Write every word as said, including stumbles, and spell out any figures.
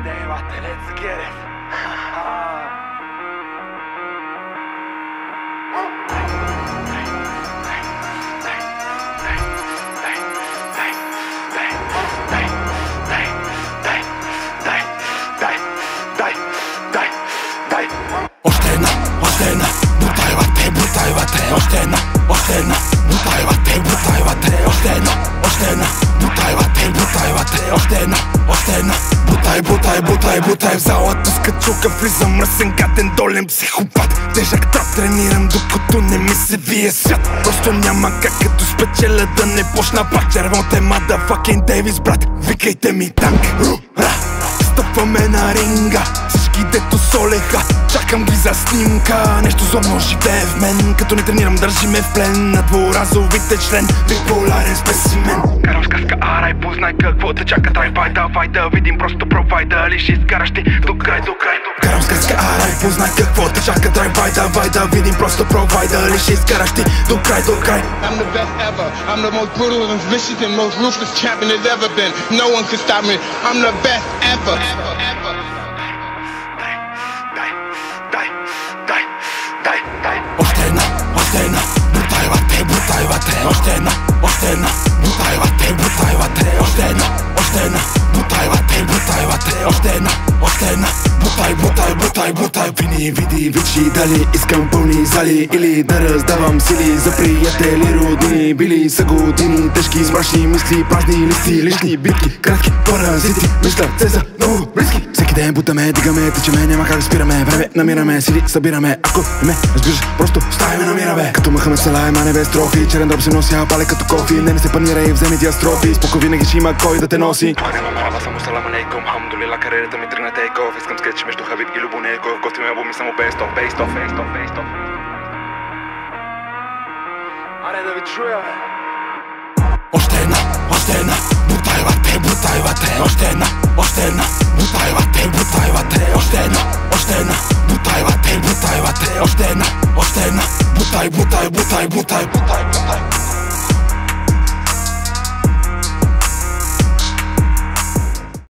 Devate, let's get it. Още една, още една, бутайвате, бутайвате, още една, още една, бутайвате, бутайвате, още една, още една, бутайвате, бутайвате, още една, още една, бутай, бутай, бутай, бутай в залата с качука влизам мръсен, гаден, долен психопат. Тежък трап тренирам, докато не ми се вие свят. Просто няма как като спечеля да не почна пак. Червоните motherfucking Дейвис, брат, викайте ми танк. Ра, стъпваме на ринга, всички дето солеха, чакам ги за снимка. Нещо злобно живее в мен, като не тренирам държи ме в плен. На дворазовите член, биполарен спесимен. Карам с каска ара и познай какво те чака. Трайвай, давай да видим, просто пробвай дали ще изкараш ти до край, до край, до край. Карам с каска ара и познай какво те чака. Трайвай, давай да видим, просто пробвай дали ще изкараш ти до край, до край. I'm the best ever, I'm the most brutal and vicious and most ruthless champion there's ever been. No one can stop me, I'm the best ever. Още една, още една, бутайвате, бутайвате, още една, още една, бутайвате, бутайвате, още една, още една, бутайвате, бутайвате, още една, още една, бутай, бутай, бутай, бутай. Вини, види, вичи, дали искам пълни зали или да раздавам сили за приятели, родини. Били са години, тежки, мрачни мисли, празни листи, лични битки, кратки паразити, мисля се за много близки. Всеки ден бутаме, дигаме, тичаме, няма как да спираме. Време намираме, сили събираме, ако не ме разбираш, просто ставай ме намираме. Като Махамед Салай, мане без трофи, черен дроб се нося, пале като кофи. Не не се панирай, вземи диастрофи, споко винаги ще има кой да те носи. Тук нямам хава, само салам алейкум, хамдулила, кариерата ми тръгна тейков. Искам скетч между Хабиб и Любонеков, готвим албуми само best of, best of, best of, best of. Аре да ви чуя, бе. Още една, още една, бутайвате, бутайвате, още една, още една, бутайвате, бутайвате, още една, още една, бутайвате, бутайвате, още една, още една, бутай, бутай, бутай, бутай, бутай, бутай.